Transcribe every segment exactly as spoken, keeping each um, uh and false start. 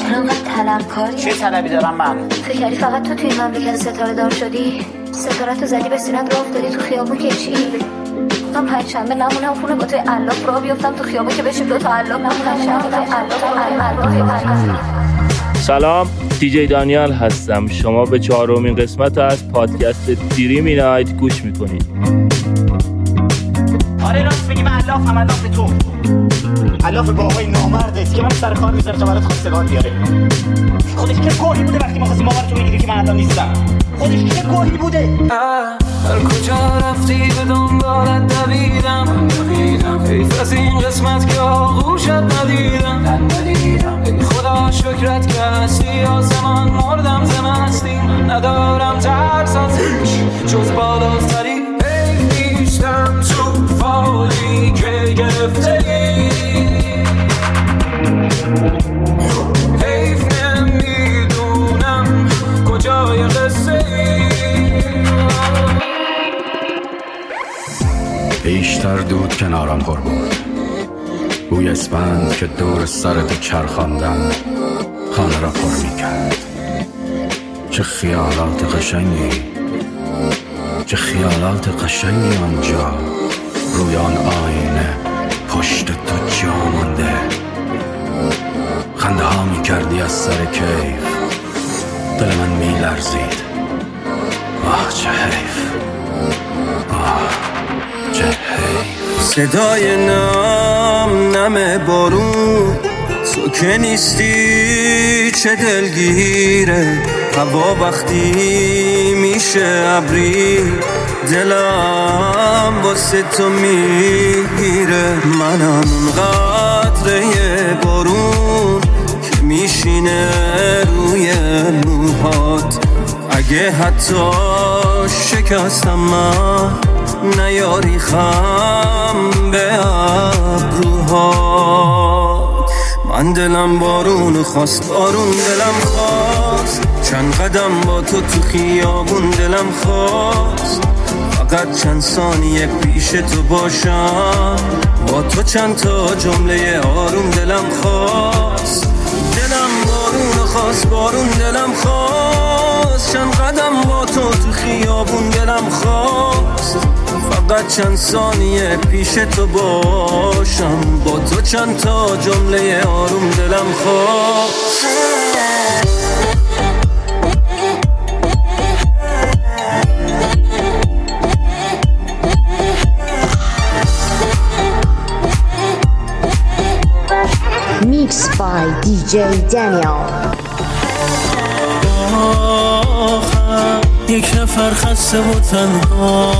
چرا انقدر طلبکاری؟ چه طلبی دارم من؟ فکر کردی فقط تو توی مملکت ستاره دار شدی؟ ستاره تو زدی به سینت راه افتادی تو خیابون که چی؟ گفتم پنجشنبه نمونم خونه با توی علاف راه بیفتم تو خیابون که بشیم دو تا علاف نمونم شنبه توی علاف. سلام، دیجی دانیال هستم. شما به چهارمین قسمت از پادکست دریمی نایت گوش میکنید. آره راست میگی، من علاف هم علاف تو علاف با آقای نامرد است که من سر کار میذاره تا برات خواستگار بیاره. خودش که گوهی بوده وقتی ما خواستیم باورتو بگیری که من الان نیستم. خودش که گوهی بوده. هر کجا رفتی به دنبالت دویدم، حیف از این قسمت که آغوشت ندیدم. ای خدا شکرت که هستی آسمان، مردم زمستی ندارم ترس از هیچ جز بالاتری. ای نیستم تو فالی که گرفته ای، حیف نمیدونم کجای قصه ای. بیشتر دود کنارم پر بود، بوی اسپند که دور سرت چرخاندن خانه را پر می کرد. چه خیالات قشنگی، چه خیالات قشنگی آنجا روی آن آینه پشت تو جا مانده. خنده ها می کردی از سر کیف، دل من می لرزید. آه چه حیف، آه چه حیف. صدای نم نم بارون، تو که نیستی چه دلگیره. هوا وقتی میشه ابری، دلم واسه تو میگیره. منم قطره بارون که میشینه روی موهات. اگه حتی شکستم من نیاری خم به ابروهات. من دلم بارون خواست، بارون دلم خواست. چند قدم با تو تو خیابون دلم خواست. فقط چند ثانیه پیش تو باشم، با تو چند تا جمله آروم دلم خواست. دلم بارون خواست، بارون دلم خواست. چند قدم با تو تو خیابون دلم خواست. فقط چند ثانیه پیش تو باشم، با تو چند تا جمله آروم دلم خواست. Mixed by دی جی Daniel. آخر یک نفر خسته و تنها،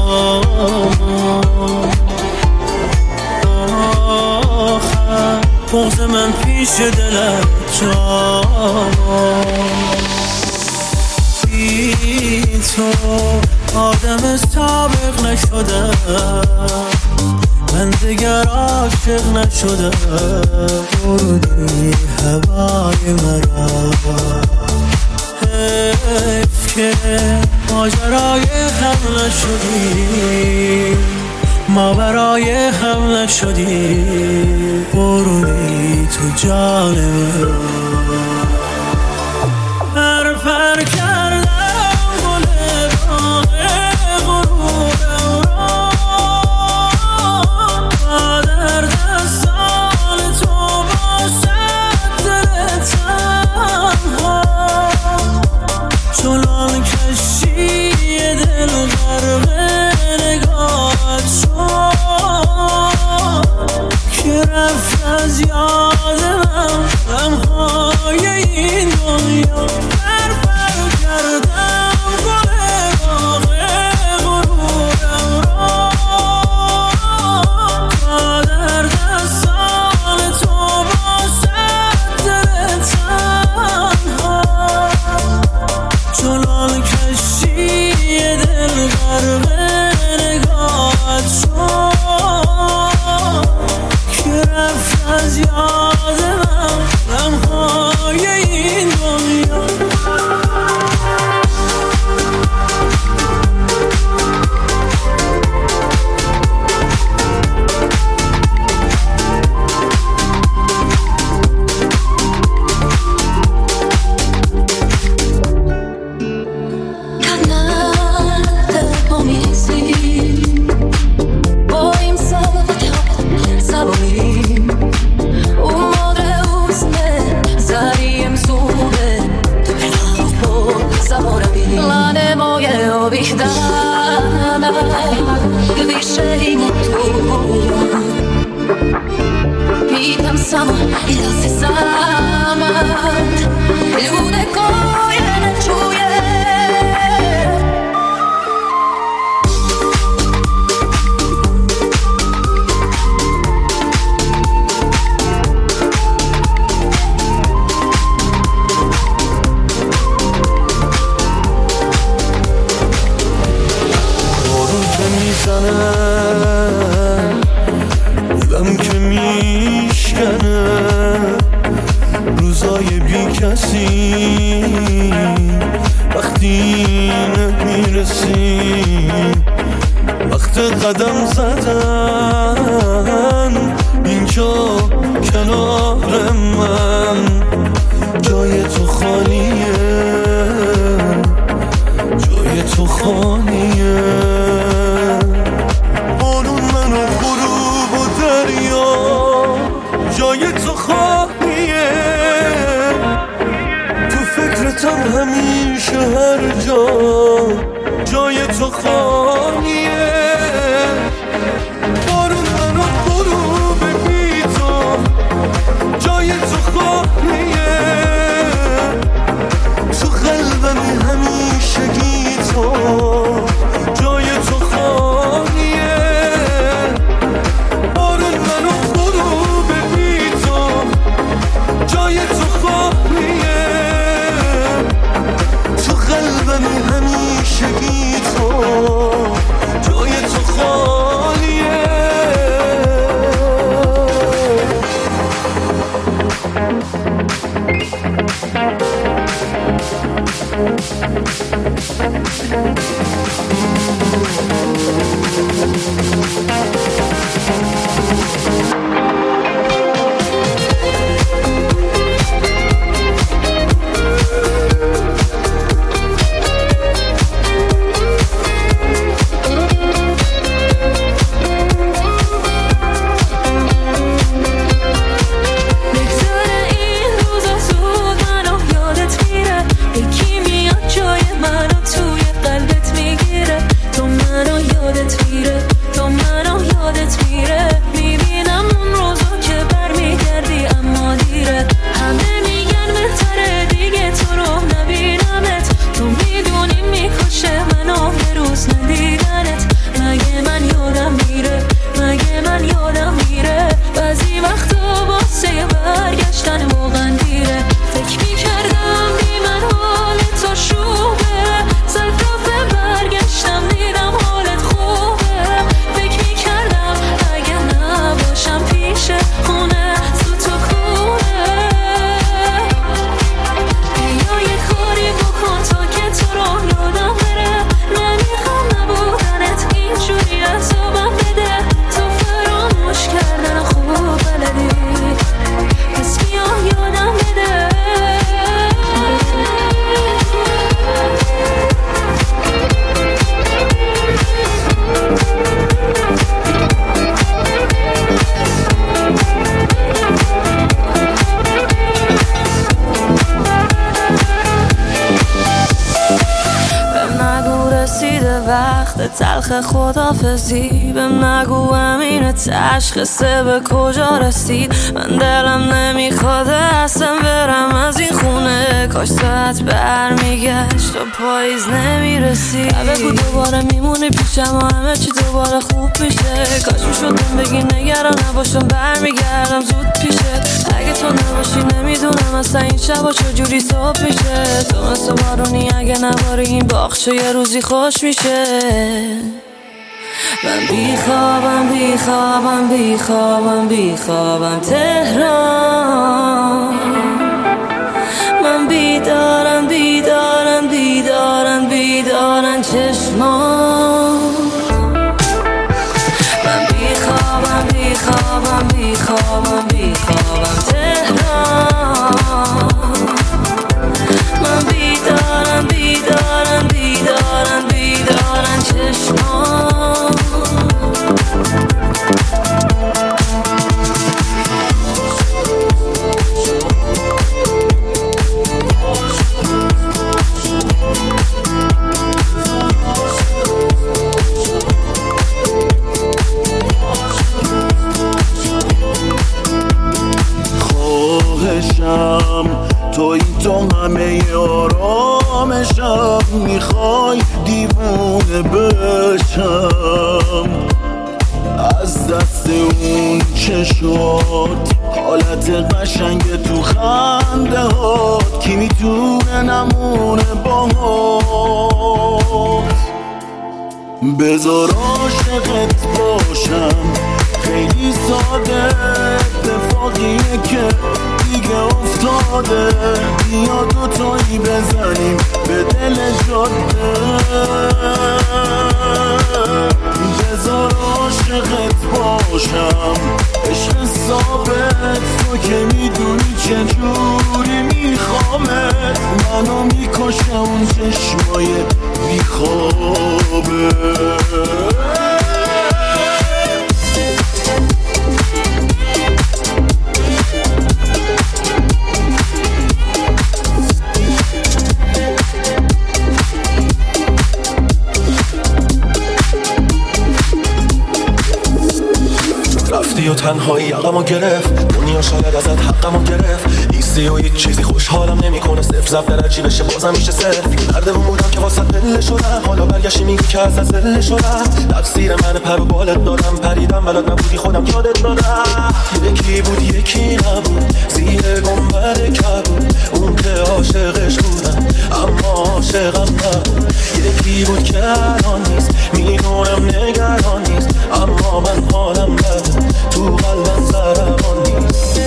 آخر بغض من پیش دلت جا. بی تو آدم سابق نشده، من دیگر عاشق نشده. بردی هوای مرا، حیف که ماجرای هم نشدی، ما برای هم نشدی. بردی تو جان مرا. پر پر کردم گل باغ غروب اورا، در دستان تو باشد دل تنها. چنان کشی دل غرق نگاهت شد که رفت از یاد من غمها. zapovídáme vyšší motu. Pýtam sama, ja si sama, ľude koje nečuje. دلم که میشکنه روزای بی کسی وقتی نمیرسی وقت قدم زدن اینجا کنار من جای تو خالیه جای تو خالیه جای تو خواهیه تو فکرتم همیشه هر جا جای تو خواهیه بارون منو غروب بی تو جای تو خواهیه تو قلبمی همیشه گی تو جای تو خواهیه بارون منو جای تو خواهیه تو قلبمی همیشه گی تو جای تو خالیه تلخ خدافزی بهم نگو امین تشخیصه به کجا رسید من دلم نمیخواد اصلا برم از این خونه کاش ساعت برمیگشت و پاییز نمیرسید بگو دوباره میمونی پیشم و همه چی دوباره خوب میشه کاش میشدم بگی نگران نباشم برمیگردم زود پیشه اگه تو نباشی نمیدونم اصلا این شبا چجوری صبح میشه تو مثل بارونی اگه نباری این باغچه یه روزی خوش میشه من بیخوابم بیخوابم بیخوابم بیخوابم تهران من بیدارم بیدارم بیدارم بیدارم چشمان من بیخوابم بیخوابم بیخوابم بیخوابم تهران من بیدارم بیدارم بیدارم بیدارم چشمان توی تو همه آرامشم، میخوای دیوونه بشم از دست اون چشات، حالت قشنگ تو خنده هات، کی میتونه نمونه باهات. بذار عاشقت باشم، خیلی ساده، اتفاقیه که دیگه افتاده، بیا دوتایی بزنیم به دل جاده. بذار عاشقت باشم، عشق ثابت، تو که میدونی چجوری میخوامت، منو میکشه اون چشمای بیخوابه. رفتی و تنهایی یقمو گرفت، دنیا شاید ازت حقمو گرفت، نیستی و هیچ چیزی خوشحالم نمیکنه، صفر زب درجی بشه بازم میشه صفر. نردمون بودم که واسه دل شدم، حالا برگشتی میگی که از از دل شدم، تقصیر من پر و بالت دادم، پریدم بلد نبودی خودم یادت دادم. یکی بود یکی نبود، زیر گنبد کبود، اون که عاشقش بودم اما عاشقم نبود. یکی بود که الان نیست، میدونم نگران نیست، اما من حالم بده، تو قلبم ضربان نیست.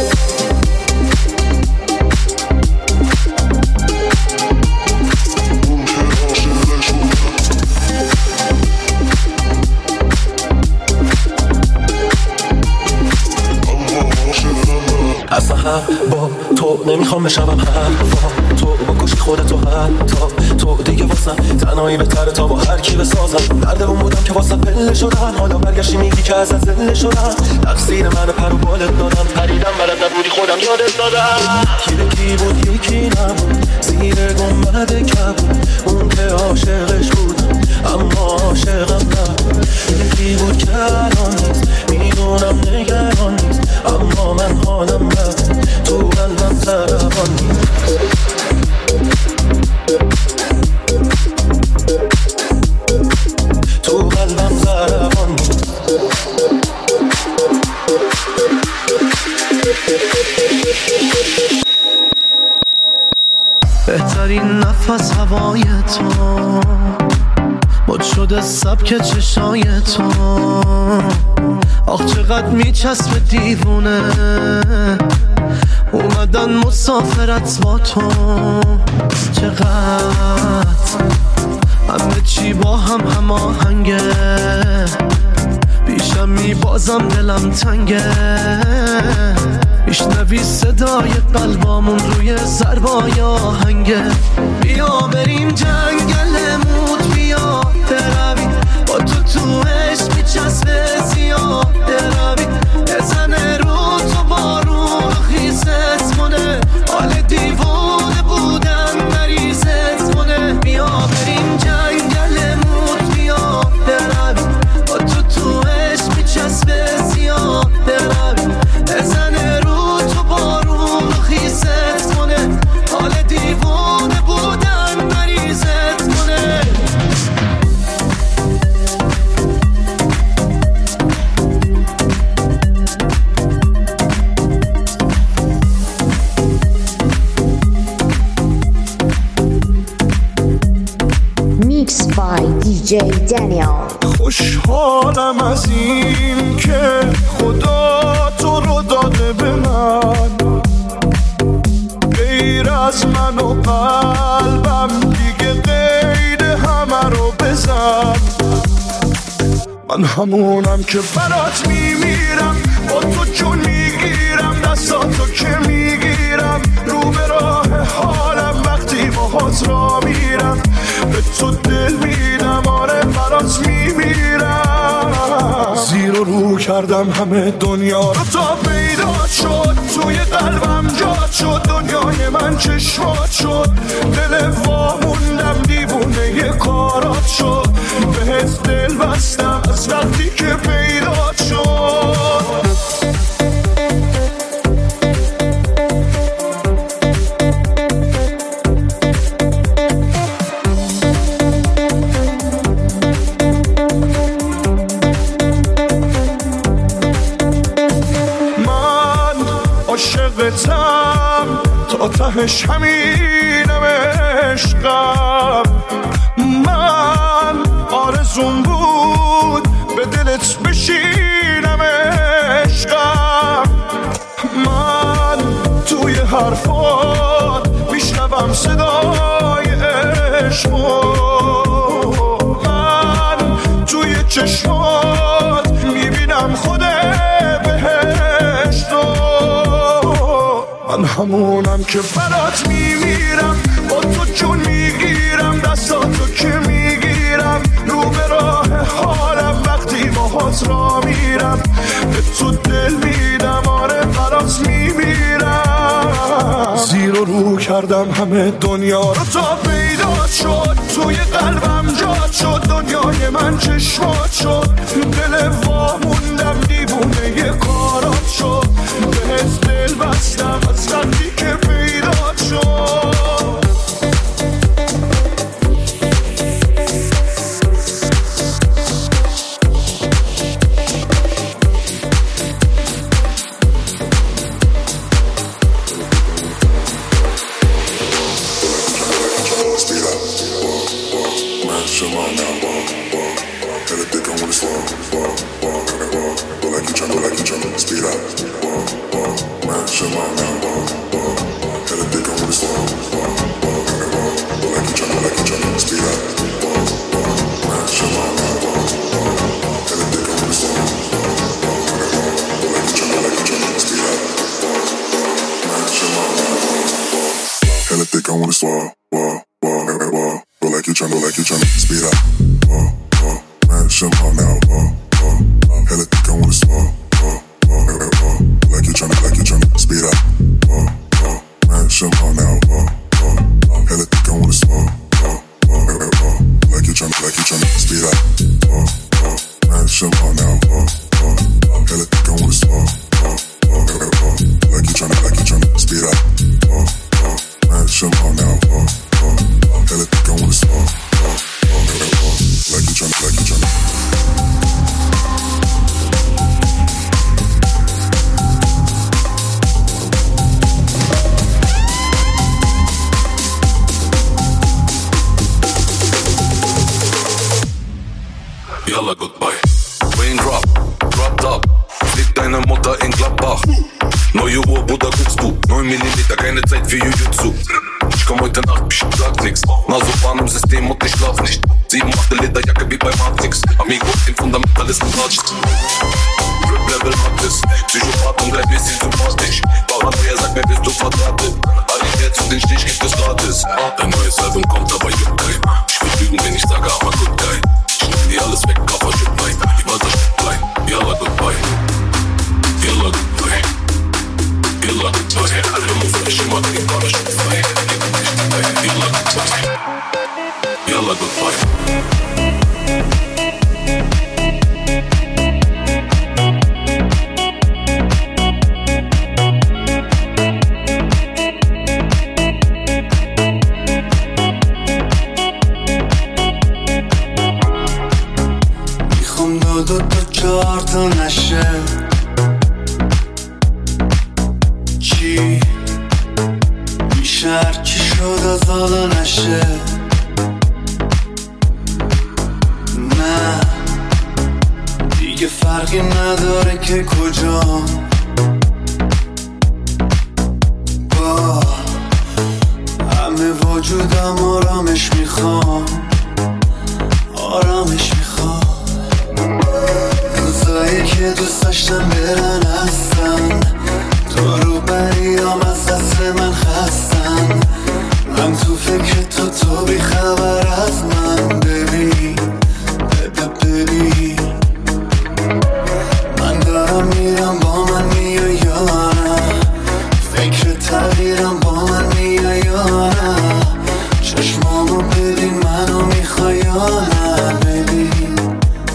اصلا هم با تو نمیخوام بشم هم تو بکشی خودتو حتی تو دیگه واسم تنهایی بهتره تا با هر کی بسازم. دردمون بودم که واسه پله شدم، حالا برگشتی میگی که از از دل شدم، تقصیر من پر و بالت دادم، پریدم بلد نبودی خودم یادت دادم. یکی بود یکی نبود، زیر گنبد کبود، اون که عاشقش بودم اما عاشقم نبود. یکی بود که الان نیست، میدونم نگران نیست، اما من حالم بده، تو قلبم ضربان نیست. تو قلبم ضربان نیست. بهترین نفس هوای تو، مد شده سبک چشای تو، آخ چقدر میچسب دیوونه، اومدن مسافرت با تو. چقدر همه چی با هم هماهنگه، پیشم میبازم دلم تنگه، میشنوی صدای قلبامون روی ضربای آهنگه. بیا بریم جنگلمون، بیا بروی با تو تو عشق میچسبه زیاد بروی، بزنه رو تو بارون خیست کنه، حال دیوونه بودن مریضت کنه. بیا بریم جنگلمون، بیا بروی با تو تو عشق میچسبه زیاد بروی، بزنه رو تو بارون خیست کنه، حال دیوونه بودن مریضت کنه. Mixed by دی جی Daniel. خوشحالم از این که خدا تو رو داده به من، غیر از من و قلبم دیگه غیر همه رو بزن. من همونم که برات میمیرم، با تو جون میگیرم، دستاتو که میگیرم، رو به راه حالم وقتی باهات را میرم، به تو دل میدم، آره برات میمیرم. زیر و رو کردم همه دنیا رو تا پیدا شد، توی قلبم جات شد، دنیای من چشمات شد، دل واموندم دیوونه ی کارات شد، بهت دل بستم از وقتی که پیدا شد. تهش همینم عشقم. من آرزون بود به دلت بشینم عشقم. من توی حرفات میشنوم صدای عشقو، من توی چشمات میبینم خود بهشتو. من همونم که برات میمیرم، با تو جون میگیرم، دستاتو که میگیرم، رو به راه حالم وقتی باهات را میرم، به تو دل میدم، آره برات میمیرم. زیر و رو کردم همه دنیا رو تا پیدا شد، توی قلبم جات شد، دنیای من چشمات شد، دل واموندم دیوونه یه کارات شد، بهت دل بستم از قلبی که پیدا شد.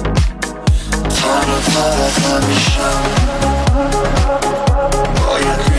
تر و تر از همیشم باید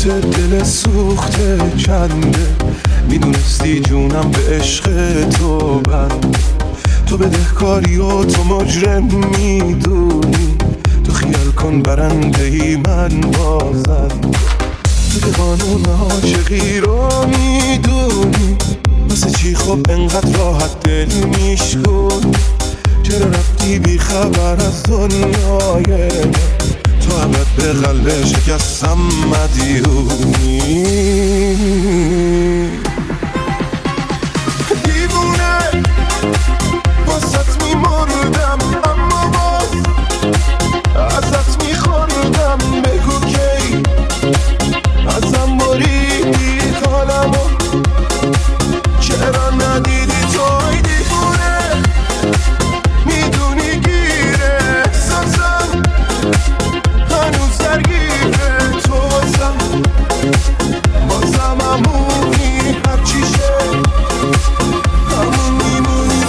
برات دل سوخته چنده، میدونستی جونم به عشق تو بنده. تو بدهکاری و تو مجرم میدونی، تو خیال کن برنده ای من بازنده. تو که قانون عاشقی رو میدونی، واسه چی خب انقدر راحت دل میشکن؟ چرا رفتی بی خبر از دنیای من؟ تو ابد به قلب شکستم مدیونی. دیوونه واسط میمردم، اما باز ازت میخوردم. بگو کی ازم بریدی حالمو، چرا ندیدی توی دیوونه؟ میدونی گیره احساسم هنوز درگیره تو بازم، بازم همونی هرچی شد همون میمونی.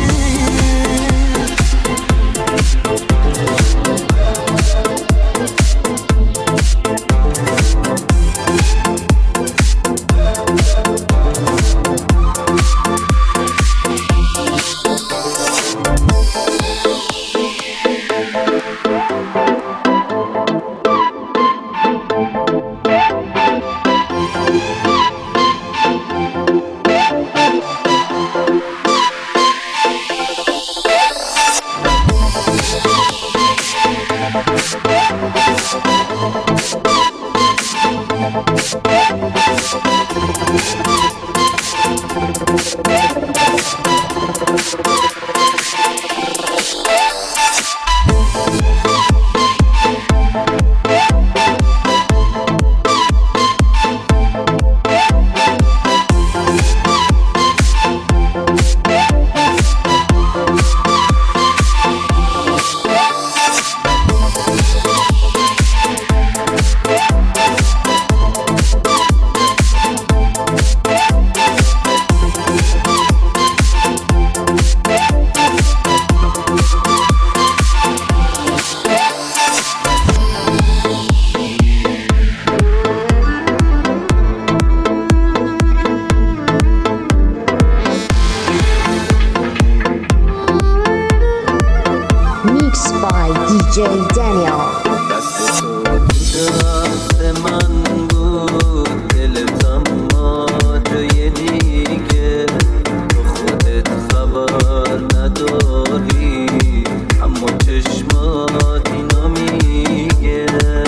دی جی Daniel. دست تو دست من بود، دلت اما جای دیگه، تو خودت خبر نداری، اما چشمات اینو میگه.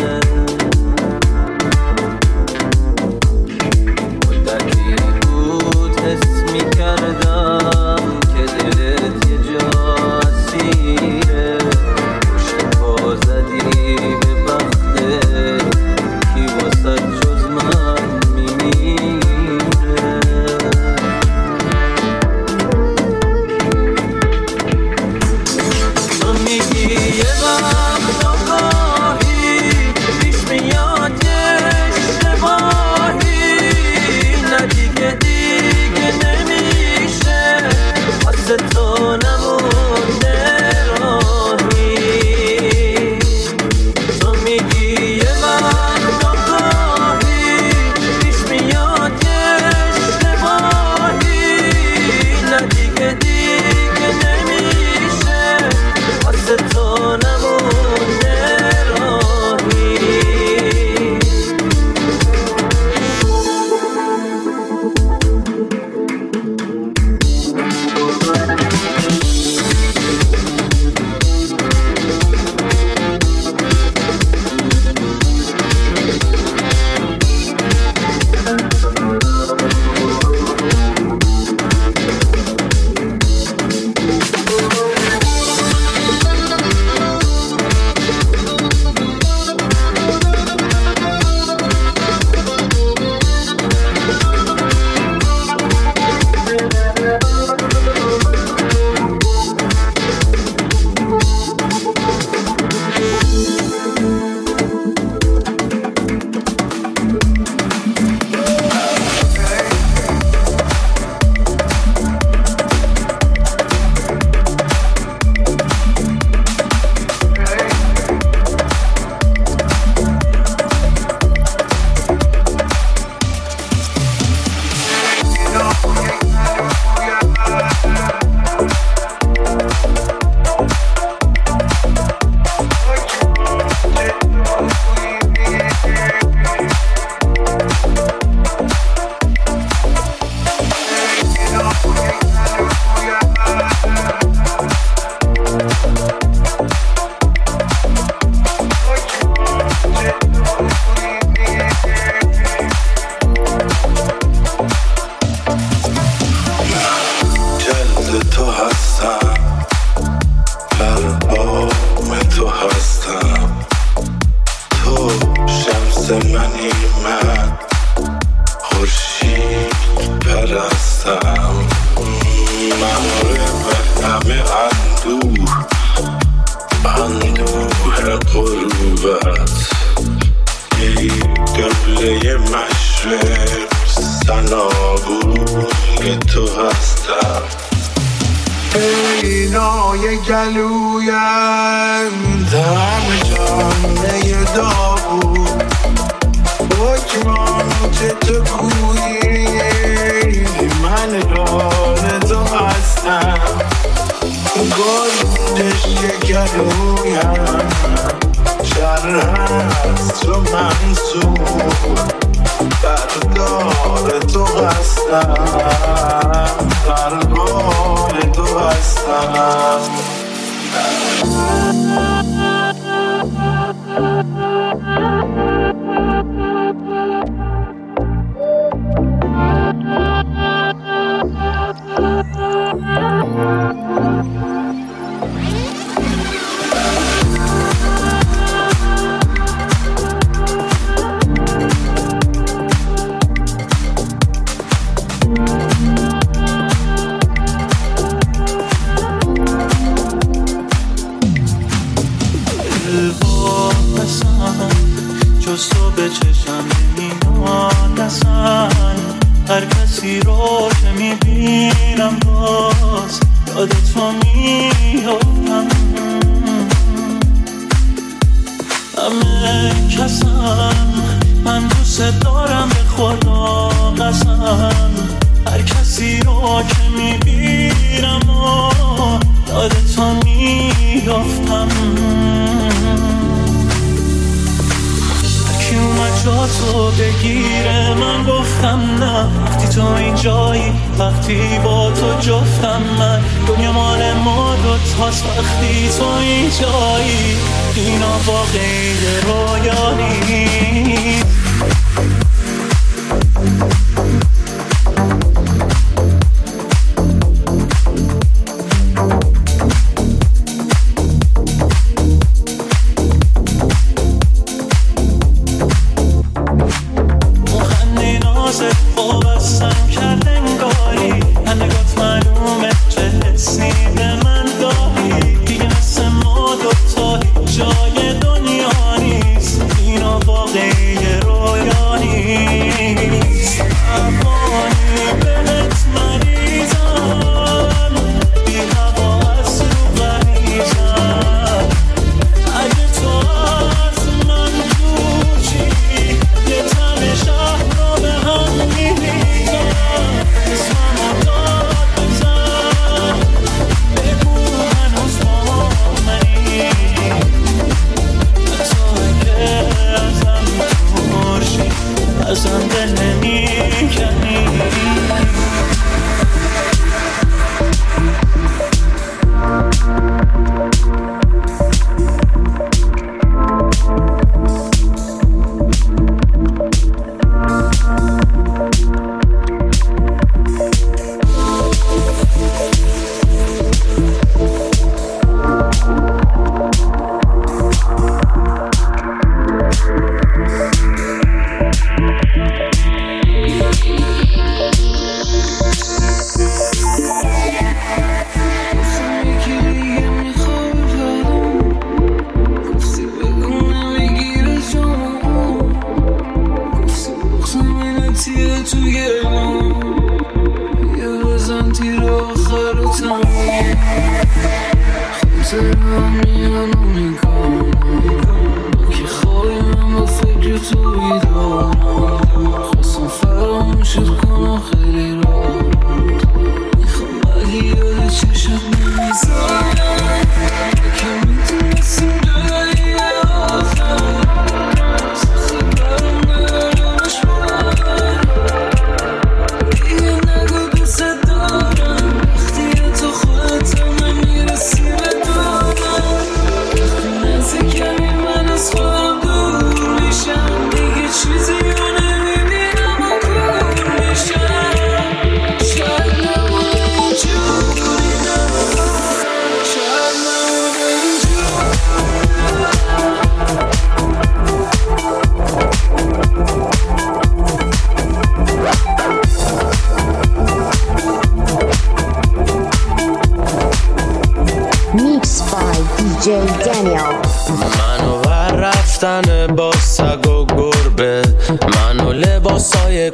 مدتی بود حس میکردم که دلت یه جا اسیره، پشت پا هستم مهاره به همه اندوه اندوه قربت ای قبله مشرق سنابوی تو هستم اینای گلویم دم جانه داغون حکمات تو کویی من ران تو هستم گلش گلویم شر هست تو منصور بردار تو هستم برگار تو هستم جز تو به چشم نمی‌آسن هر کسی رو که میبینم باز یادت رو میافتم همه کسم من دوست دارم به خدا قسم هر کسی رو که میبینم یادت رو میافتم کی اومد جا تو بگیره من گفتم نه وقتی تو اینجایی وقتی با تو جفتم من دنیا مال ما دوتاست وقتی تو اینجایی اینا واقعی رویا نیست As رفتن با سگ و گربه، منو لباسای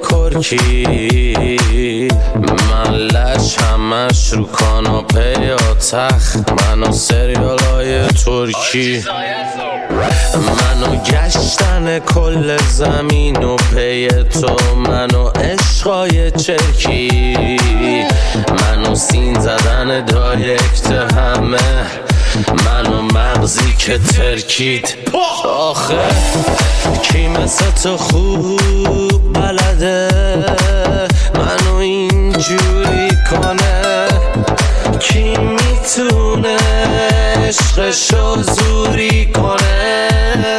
کرکی، من لش همش رو کاناپه یا تخت، منو سریالای ترکی، منو گشتن کل زمین و پی تو، منو عشقای چرکی، منو سین زدن دایرکت همه، منو مغزی که ترکید. آخه کی مثل تو خوب بلده منو اینجوری کنه، کی میتونه عشقشو زوری کنه،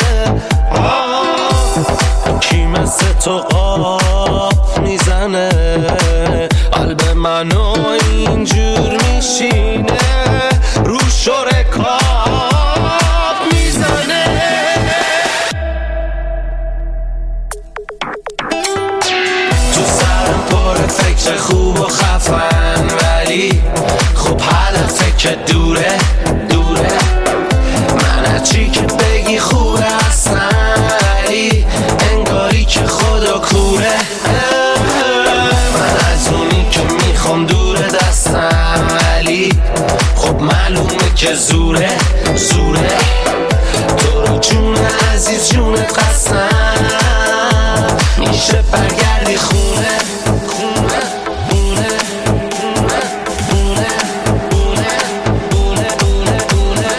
کی مثل تو قاب میزنه قلب منو اینجور میشینه، رو شرکاب میزنه. تو سرم پر فکر خوب و خفن، ولی خب هدفه که دوره دوره، من هرچی که بگی خوره اصلا، ولی انگاری که خدا کوره، من از اونی که میخوام دوره دستم، ولی خب معلومه که زوره زوره، تو رو جون عزیز جونت قسم، میشه برگردی خونه خونه خونه خونه خونه خونه خونه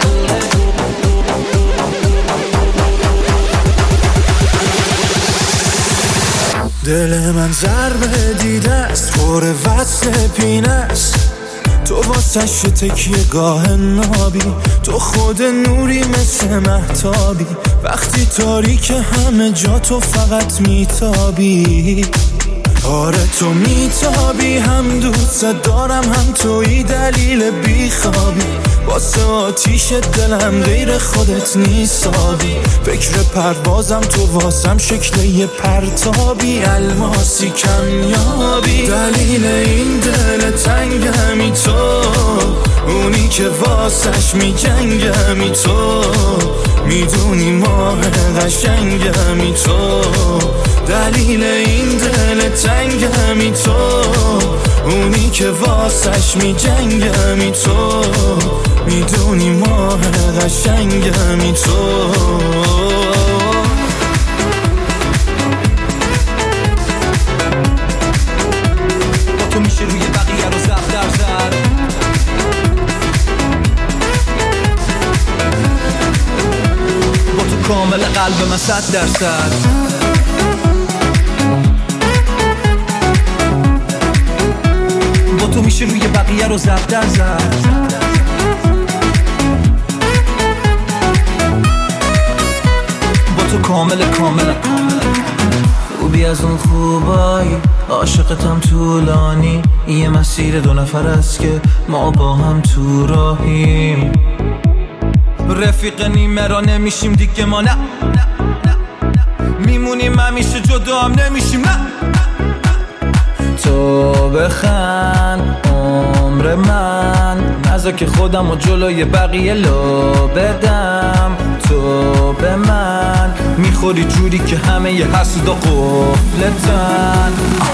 دل من ضربه دیده است، پر وصل پینه است، تو واسش تکیه گاه نابی، تو خود نوری مثل مهتابی، وقتی تاریک همه جا تو فقط میتابی، آره تو میتابی، هم دوست دارم هم توی دلیل بیخوابی، واسه آتیش دلم غیر خودت نیستابی، فکر پروازم تو واسم شکل یه پرتابی، الماسی کمیابی، دلیل این دل تنگمی تو، اونی که واسش میجنگمی تو، میدونی ماه قشنگمی تو، دلیل این دل تنگمی تو، اونی که واسش میجنگمی تو، میدونی ماه قشنگمی تو. با تو میشه روی بقیه رو زب در زد، با تو کامل قلب من صد درصد، با تو میشه روی بقیه رو زب در زد، با تو کامل کامل خوبی از اون خوبایی، عاشقتم طولانی، یه مسیر دو نفر است که ما با هم تو راهیم، رفیق نیمه را نمیشیم دیگه ما، نه میمونیم همیشه جدا هم نمیشیم، نه تو بخند عمر من، نذار که خودم و جلوی بقیه لو بدم، تو به من میخوری جوری که همه ی حسودا قفلتن،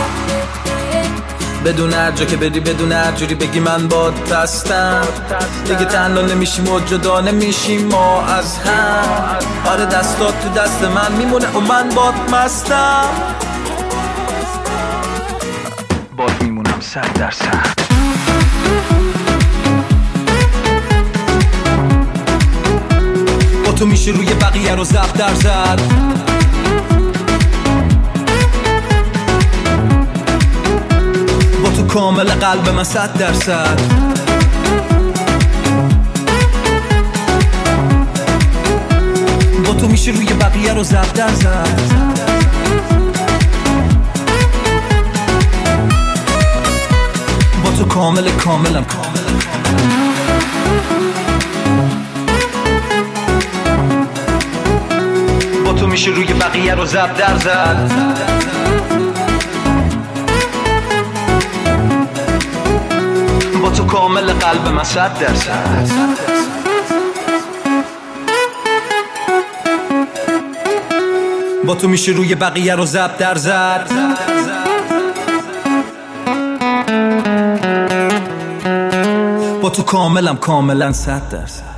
بدون هر جا که بدی، بدون هر جوری بگی من باد بستم، دیگه تنها نمیشیم و جدا نمیشیم ما از هم، آره دستات تو دست من میمونه و من باد مستم، باد میمونم صد درصد. با تو میشه روی بقیه رو زب در زد، با تو کامل قلب من صد درصد، با تو میشه روی بقیه رو زب در زد، با تو کامل کاملم با تو میشه روی بقیه رو زب در زد، با تو کامل قلب من صد درصد. با تو میشه روی بقیه رو ضرب در زد. با تو کاملم کاملا صد درصد.